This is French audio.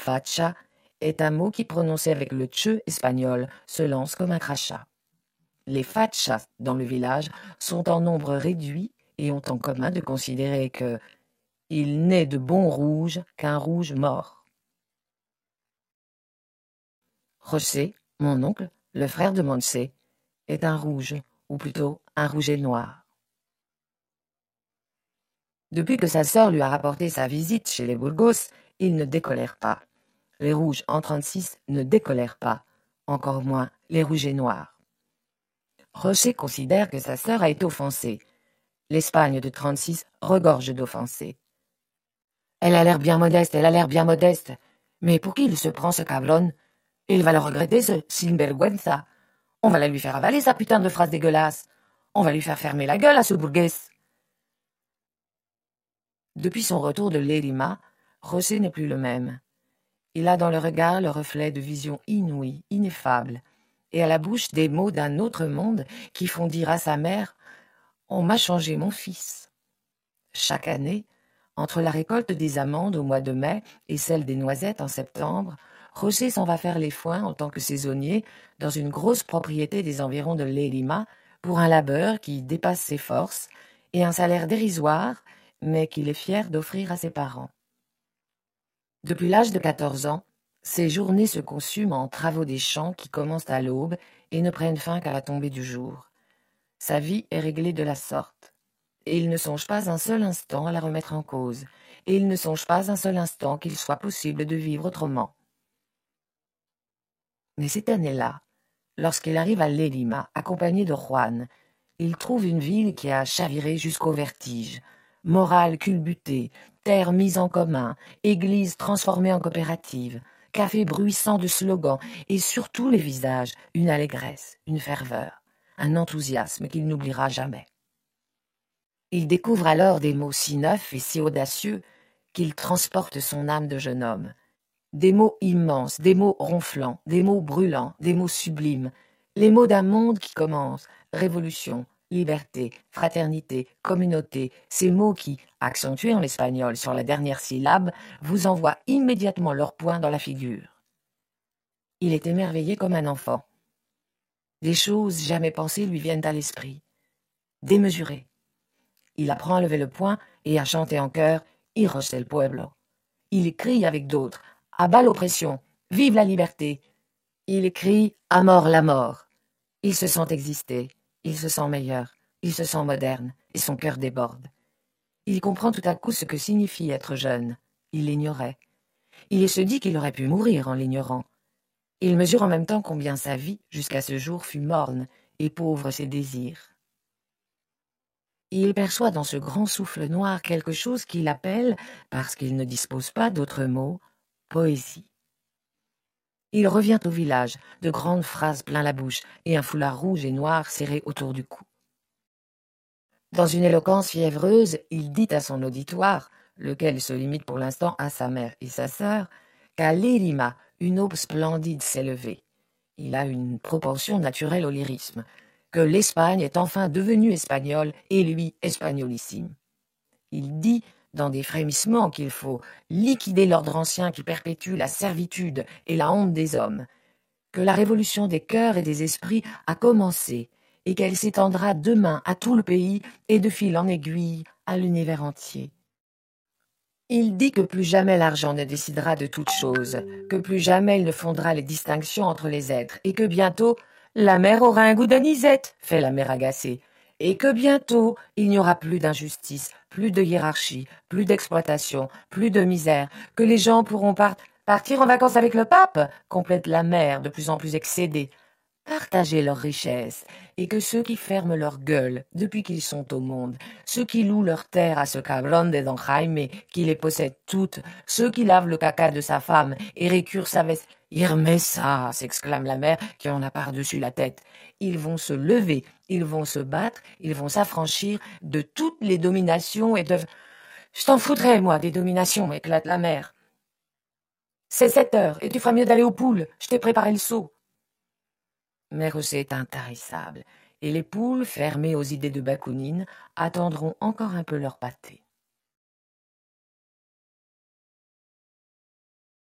facha est un mot qui, prononcé avec le tche espagnol, se lance comme un crachat. Les fachas dans le village sont en nombre réduit et ont en commun de considérer que il n'est de bon rouge qu'un rouge mort. José, mon oncle, le frère de Montse, est un rouge, ou plutôt un rouget noir. Depuis que sa sœur lui a rapporté sa visite chez les Burgos, il ne décolère pas. Les rouges en 36 ne décolèrent pas, encore moins les rougets noirs. José considère que sa sœur a été offensée. L'Espagne de 36 regorge d'offensés. Elle a l'air bien modeste, elle a l'air bien modeste. Mais pour qui il se prend ce cabron? Il va le regretter, ce sinvergüenza. On va la lui faire avaler sa putain de phrase dégueulasse. On va lui faire fermer la gueule à ce burgues. Depuis son retour de Lérima, José n'est plus le même. Il a dans le regard le reflet de visions inouïes, ineffables, et à la bouche des mots d'un autre monde qui font dire à sa mère « On m'a changé mon fils ». Chaque année, entre la récolte des amandes au mois de mai et celle des noisettes en septembre, José s'en va faire les foins en tant que saisonnier dans une grosse propriété des environs de Lérima pour un labeur qui dépasse ses forces et un salaire dérisoire, mais qu'il est fier d'offrir à ses parents. Depuis l'âge de 14 ans, ses journées se consument en travaux des champs qui commencent à l'aube et ne prennent fin qu'à la tombée du jour. Sa vie est réglée de la sorte. Et il ne songe pas un seul instant à la remettre en cause, et il ne songe pas un seul instant qu'il soit possible de vivre autrement. Mais cette année-là, lorsqu'il arrive à Lérima, accompagné de Juan, il trouve une ville qui a chaviré jusqu'au vertige. Morale culbutée, terre mise en commun, église transformée en coopérative, café bruissant de slogans, et surtout les visages, une allégresse, une ferveur, un enthousiasme qu'il n'oubliera jamais. Il découvre alors des mots si neufs et si audacieux qu'ils transportent son âme de jeune homme. Des mots immenses, des mots ronflants, des mots brûlants, des mots sublimes, les mots d'un monde qui commence, révolution, liberté, fraternité, communauté, ces mots qui, accentués en espagnol sur la dernière syllabe, vous envoient immédiatement leur poing dans la figure. Il est émerveillé comme un enfant. Des choses jamais pensées lui viennent à l'esprit, démesurées. Il apprend à lever le poing et à chanter en chœur « Hijos del pueblo ». Il crie avec d'autres « À bas l'oppression, vive la liberté ». Il crie « À mort la mort ». Il se sent exister, il se sent meilleur, il se sent moderne, et son cœur déborde. Il comprend tout à coup ce que signifie être jeune. Il l'ignorait. Il se dit qu'il aurait pu mourir en l'ignorant. Il mesure en même temps combien sa vie, jusqu'à ce jour, fut morne et pauvre ses désirs. Il perçoit dans ce grand souffle noir quelque chose qu'il appelle, parce qu'il ne dispose pas d'autres mots, poésie. Il revient au village, de grandes phrases plein la bouche et un foulard rouge et noir serré autour du cou. Dans une éloquence fiévreuse, il dit à son auditoire, lequel se limite pour l'instant à sa mère et sa sœur, qu'à Lérima, une aube splendide s'est levée. Il a une propension naturelle au lyrisme, que l'Espagne est enfin devenue espagnole et lui espagnolissime. Il dit, dans des frémissements, qu'il faut liquider l'ordre ancien qui perpétue la servitude et la honte des hommes, que la révolution des cœurs et des esprits a commencé et qu'elle s'étendra demain à tout le pays et de fil en aiguille à l'univers entier. Il dit que plus jamais l'argent ne décidera de toutes choses, que plus jamais il ne fondera les distinctions entre les êtres, et que bientôt la mer aura un goût d'anisette, fait la mère agacée, et que bientôt il n'y aura plus d'injustice, plus de hiérarchie, plus d'exploitation, plus de misère, que les gens pourront partir en vacances avec le pape, complète la mère de plus en plus excédée, partager leurs richesses, et que ceux qui ferment leur gueule depuis qu'ils sont au monde, ceux qui louent leurs terres à ce cabron de Don Jaime qui les possède toutes, ceux qui lavent le caca de sa femme et récurent sa veste, « Irmesa » s'exclame la mère qui en a par-dessus la tête. Ils vont se lever, ils vont se battre, ils vont s'affranchir de toutes les dominations et de... « Je t'en foutrais, moi, des dominations » éclate la mère. « C'est 7 heures, et tu feras mieux d'aller aux poules, je t'ai préparé le seau. » Mais José est intarissable, et les poules, fermées aux idées de Bakounine, attendront encore un peu leur pâté.